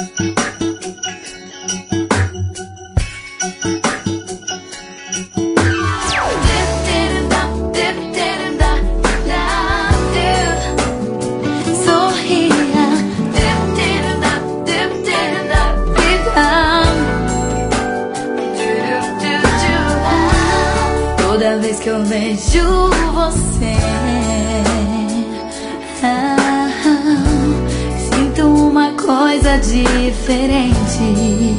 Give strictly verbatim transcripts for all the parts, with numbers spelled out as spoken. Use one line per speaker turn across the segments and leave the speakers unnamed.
Toda vez que eu vejo você, ah, sinto uma coisa diferente.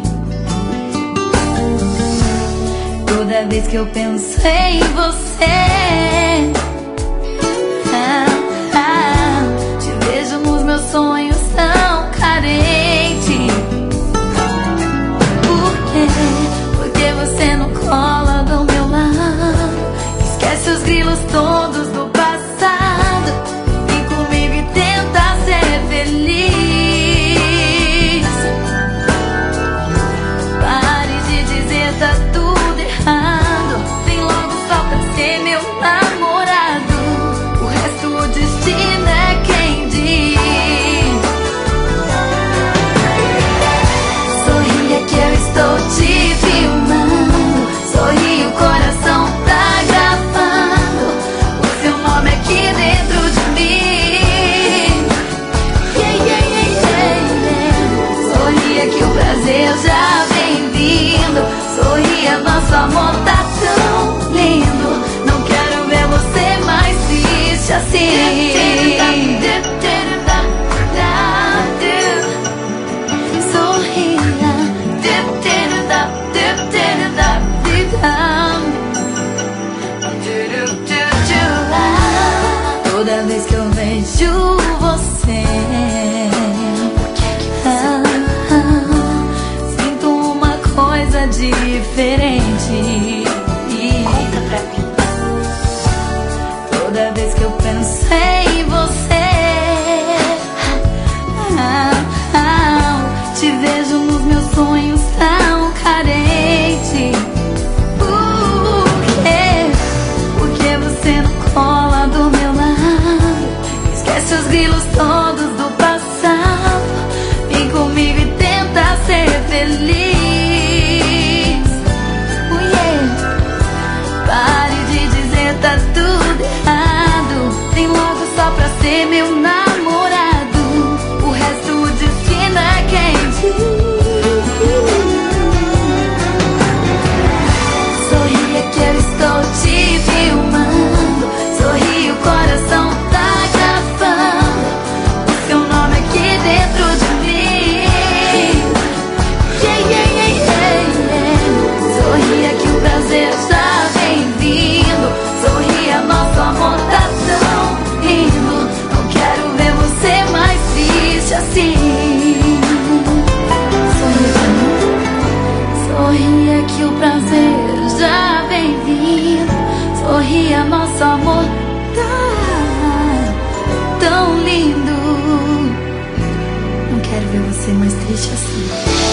Toda vez que eu penso em você, ah, ah, te vejo nos meus sonhos tão carente. Por quê? Porque você não cola do meu lado, esquece os grilos todos do passado, vem comigo e tenta ser feliz. Pare de dizer tá tudo errado, vem logo só pra ser meu namorado, o resto o destino é quem diz. Sorria que eu estou te filmando, sorri, o coração tá gravando o seu nome aqui dentro de mim. Yeah, yeah, yeah, yeah, yeah. Sorria que o prazer já vem vindo, sorria, nosso amor tá tão lindo, não quero ver você mais triste assim. Toda vez que eu vejo você, ah, ah, sinto uma coisa diferente.
Conta pra mim.
Toda vez que eu penso em você, ah, ah, te vejo nos meus sonhos tão carente. Por quê? Porque você não cola do meu lado, esquece os grilos todos do passado, vem comigo e tenta ser feliz. Oh, yeah. Pare de dizer tá tudo errado, vem logo só pra ser meu namorado, o resto o destino é quem diz. Sorria que eu estou te filmando, sorri, o coração tá gravando o seu nome aqui dentro de mim. Yeah, yeah, yeah, yeah, yeah. Sorria que o prazer já vem vindo, sorria, nosso amor tá tão lindo, não quero ver você mais triste assim. Sorria pra mim, sorria que o prazer já vem vindo, sorria, nosso amor tá tão lindo, não quero ver você mais triste assim.